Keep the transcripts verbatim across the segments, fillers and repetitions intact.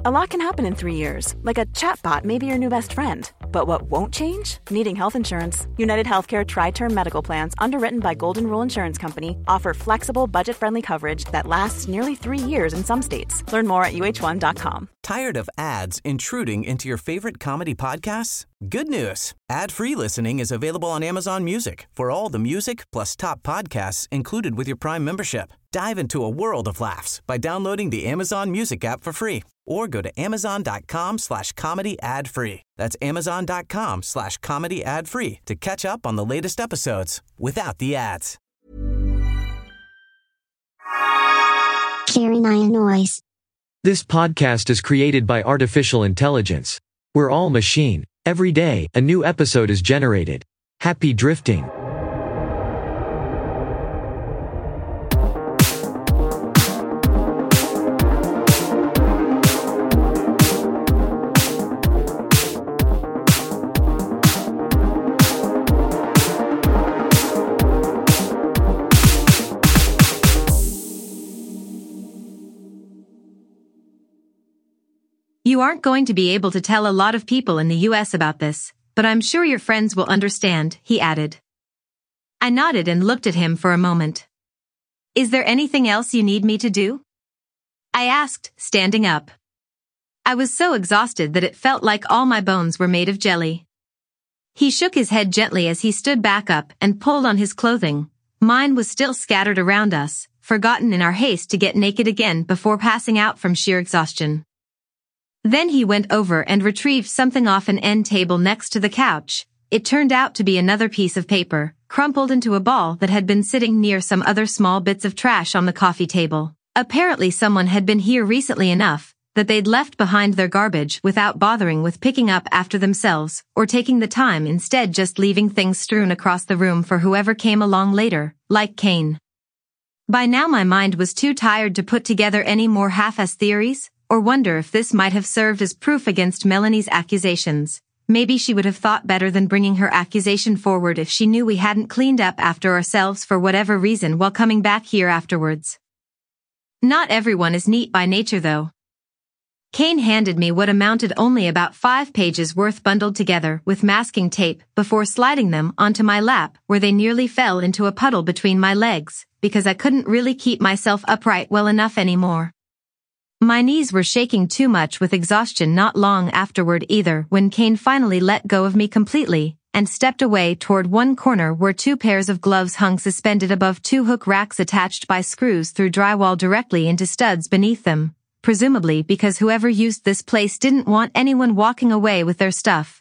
A lot can happen in three years, like a chatbot may be your new best friend. But what won't change? Needing health insurance. United Healthcare Tri-Term Medical Plans, underwritten by Golden Rule Insurance Company, offer flexible, budget-friendly coverage that lasts nearly three years in some states. Learn more at U H one dot com. Tired of ads intruding into your favorite comedy podcasts? Good news. Ad-free listening is available on Amazon Music for all the music plus top podcasts included with your Prime membership. Dive into a world of laughs by downloading the Amazon Music app for free or go to amazon.com slash comedy ad free. That's amazon.com slash comedy ad free to catch up on the latest episodes without the ads. Jeremiah Noise. This podcast is created by artificial intelligence. We're all machine. Every day, a new episode is generated. Happy drifting. You aren't going to be able to tell a lot of people in the U S about this, but I'm sure your friends will understand, he added. I nodded and looked at him for a moment. Is there anything else you need me to do? I asked, standing up. I was so exhausted that it felt like all my bones were made of jelly. He shook his head gently as he stood back up and pulled on his clothing. Mine was still scattered around us, forgotten in our haste to get naked again before passing out from sheer exhaustion. Then he went over and retrieved something off an end table next to the couch. It turned out to be another piece of paper, crumpled into a ball that had been sitting near some other small bits of trash on the coffee table. Apparently someone had been here recently enough that they'd left behind their garbage without bothering with picking up after themselves, or taking the time instead just leaving things strewn across the room for whoever came along later, like Kane. By now my mind was too tired to put together any more half-assed theories, or wonder if this might have served as proof against Melanie's accusations. Maybe she would have thought better than bringing her accusation forward if she knew we hadn't cleaned up after ourselves for whatever reason while coming back here afterwards. Not everyone is neat by nature though. Kane handed me what amounted only about five pages worth bundled together with masking tape before sliding them onto my lap where they nearly fell into a puddle between my legs because I couldn't really keep myself upright well enough anymore. My knees were shaking too much with exhaustion not long afterward either when Kane finally let go of me completely and stepped away toward one corner where two pairs of gloves hung suspended above two hook racks attached by screws through drywall directly into studs beneath them, presumably because whoever used this place didn't want anyone walking away with their stuff.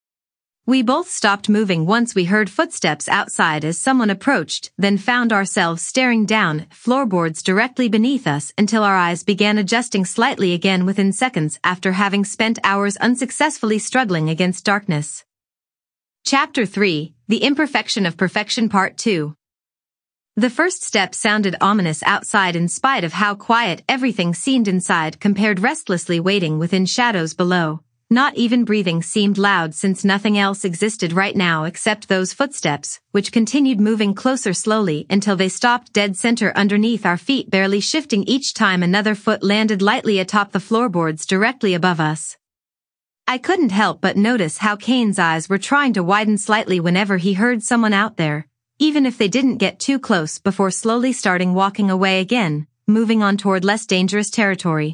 We both stopped moving once we heard footsteps outside as someone approached, then found ourselves staring down at floorboards directly beneath us until our eyes began adjusting slightly again within seconds after having spent hours unsuccessfully struggling against darkness. Chapter three, The Imperfection of Perfection Part two. The first step sounded ominous outside in spite of how quiet everything seemed inside compared restlessly waiting within shadows below. Not even breathing seemed loud since nothing else existed right now except those footsteps, which continued moving closer slowly until they stopped dead center underneath our feet, barely shifting each time another foot landed lightly atop the floorboards directly above us. I couldn't help but notice how Kane's eyes were trying to widen slightly whenever he heard someone out there, even if they didn't get too close before slowly starting walking away again, moving on toward less dangerous territory.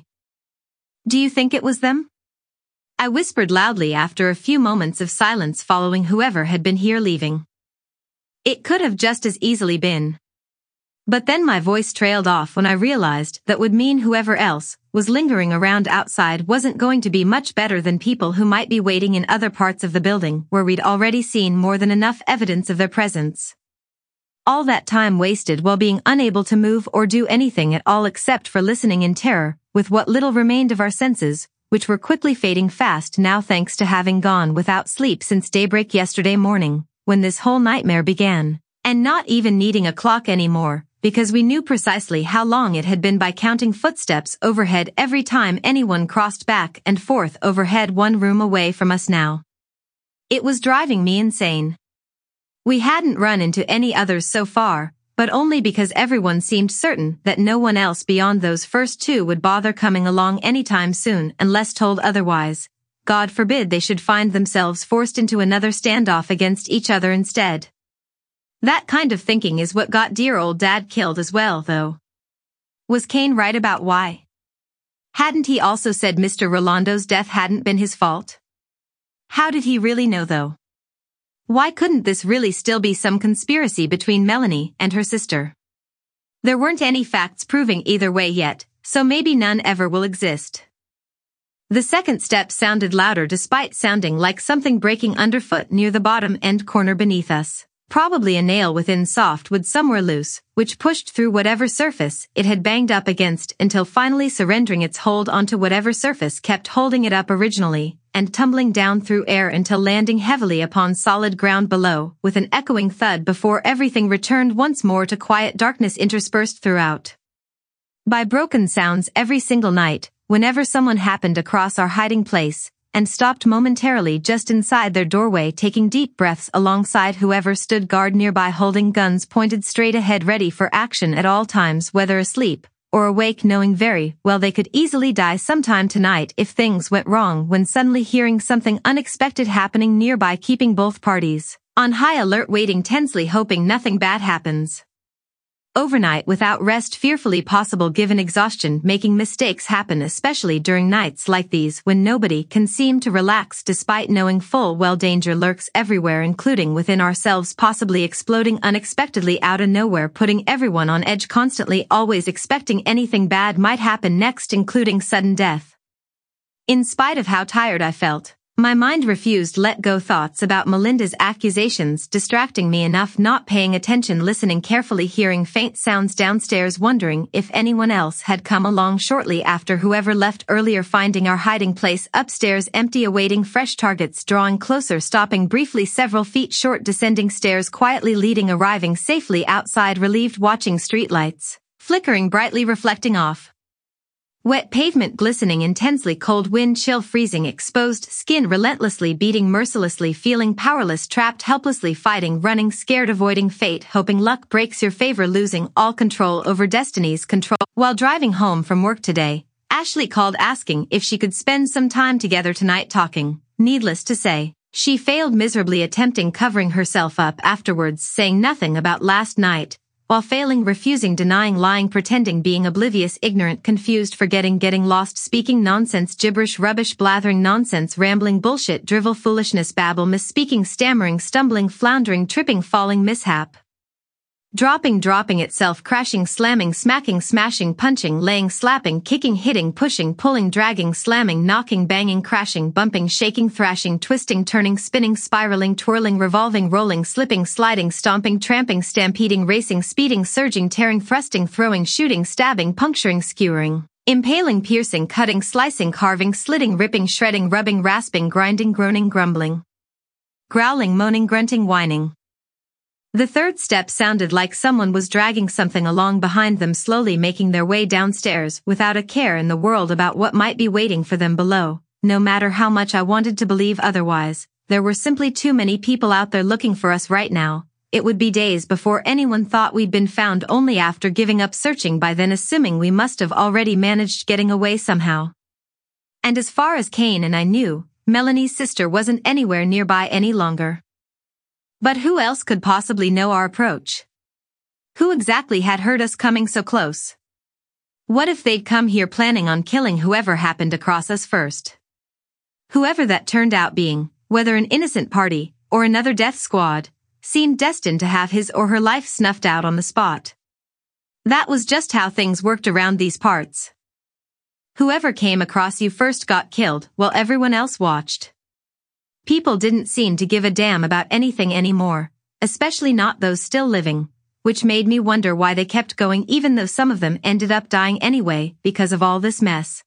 Do you think it was them? I whispered loudly after a few moments of silence following whoever had been here leaving. It could have just as easily been. But then my voice trailed off when I realized that would mean whoever else was lingering around outside wasn't going to be much better than people who might be waiting in other parts of the building where we'd already seen more than enough evidence of their presence. All that time wasted while being unable to move or do anything at all except for listening in terror, with what little remained of our senses, which were quickly fading fast now thanks to having gone without sleep since daybreak yesterday morning, when this whole nightmare began, and not even needing a clock anymore, because we knew precisely how long it had been by counting footsteps overhead every time anyone crossed back and forth overhead one room away from us now. It was driving me insane. We hadn't run into any others so far, but only because everyone seemed certain that no one else beyond those first two would bother coming along anytime soon unless told otherwise. God forbid they should find themselves forced into another standoff against each other instead. That kind of thinking is what got dear old Dad killed as well, though. Was Kane right about why? Hadn't he also said Mister Rolando's death hadn't been his fault? How did he really know, though? Why couldn't this really still be some conspiracy between Melanie and her sister? There weren't any facts proving either way yet, so maybe none ever will exist. The second step sounded louder despite sounding like something breaking underfoot near the bottom end corner beneath us. Probably a nail within softwood somewhere loose, which pushed through whatever surface it had banged up against until finally surrendering its hold onto whatever surface kept holding it up originally, and tumbling down through air until landing heavily upon solid ground below, with an echoing thud before everything returned once more to quiet darkness interspersed throughout by broken sounds every single night, whenever someone happened across our hiding place, and stopped momentarily just inside their doorway taking deep breaths alongside whoever stood guard nearby holding guns pointed straight ahead ready for action at all times whether asleep or awake knowing very well they could easily die sometime tonight if things went wrong when suddenly hearing something unexpected happening nearby keeping both parties on high alert waiting tensely hoping nothing bad happens. Overnight without rest fearfully possible given exhaustion making mistakes happen especially during nights like these when nobody can seem to relax despite knowing full well danger lurks everywhere including within ourselves possibly exploding unexpectedly out of nowhere putting everyone on edge constantly always expecting anything bad might happen next including sudden death. In spite of how tired I felt, my mind refused let go thoughts about Melinda's accusations distracting me enough not paying attention listening carefully hearing faint sounds downstairs wondering if anyone else had come along shortly after whoever left earlier finding our hiding place upstairs empty awaiting fresh targets drawing closer stopping briefly several feet short descending stairs quietly leading arriving safely outside relieved watching streetlights flickering brightly reflecting off wet pavement glistening intensely cold wind chill freezing exposed skin relentlessly beating mercilessly feeling powerless trapped helplessly fighting running scared avoiding fate hoping luck breaks your favor losing all control over destiny's control. While driving home from work today, Ashley called asking if she could spend some time together tonight talking. Needless to say, she failed miserably attempting covering herself up afterwards saying nothing about last night, while failing refusing denying lying pretending being oblivious ignorant confused forgetting getting lost speaking nonsense gibberish rubbish blathering nonsense rambling bullshit drivel foolishness babble misspeaking stammering stumbling floundering tripping falling mishap dropping dropping itself crashing slamming smacking smashing punching laying slapping kicking hitting pushing pulling dragging slamming knocking banging crashing bumping shaking thrashing twisting turning spinning spiraling twirling revolving rolling slipping sliding stomping tramping stampeding racing speeding surging tearing thrusting throwing shooting stabbing puncturing skewering impaling piercing cutting slicing carving slitting ripping shredding rubbing rasping grinding groaning grumbling growling moaning grunting whining. The third step sounded like someone was dragging something along behind them slowly making their way downstairs without a care in the world about what might be waiting for them below. No matter how much I wanted to believe otherwise, there were simply too many people out there looking for us right now. It would be days before anyone thought we'd been found only after giving up searching by then assuming we must have already managed getting away somehow. And as far as Kane and I knew, Melanie's sister wasn't anywhere nearby any longer. But who else could possibly know our approach? Who exactly had heard us coming so close? What if they'd come here planning on killing whoever happened across us first? Whoever that turned out being, whether an innocent party or another death squad, seemed destined to have his or her life snuffed out on the spot. That was just how things worked around these parts. Whoever came across you first got killed while everyone else watched. People didn't seem to give a damn about anything anymore, especially not those still living, which made me wonder why they kept going even though some of them ended up dying anyway because of all this mess.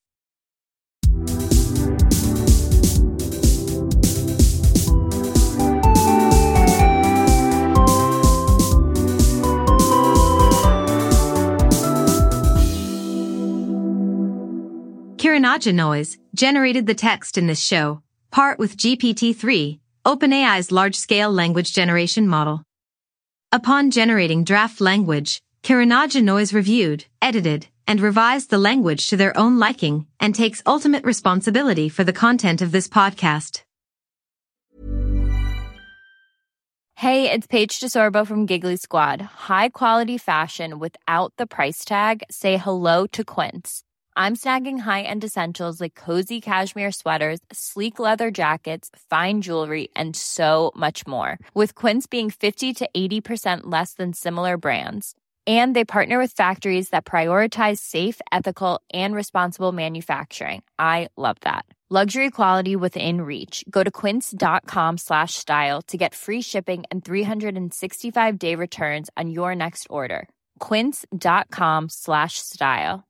Kiranaja Noise generated the text in this show, part with G P T three, OpenAI's large-scale language generation model. Upon generating draft language, Kirinaja Noise reviewed, edited, and revised the language to their own liking and takes ultimate responsibility for the content of this podcast. Hey, it's Paige DeSorbo from Giggly Squad. High quality fashion without the price tag. Say hello to Quince. I'm snagging high-end essentials like cozy cashmere sweaters, sleek leather jackets, fine jewelry, and so much more. With Quince being fifty to eighty percent less than similar brands. And they partner with factories that prioritize safe, ethical, and responsible manufacturing. I love that. Luxury quality within reach. Go to quince.com slash style to get free shipping and three sixty-five day returns on your next order. Quince.com slash style.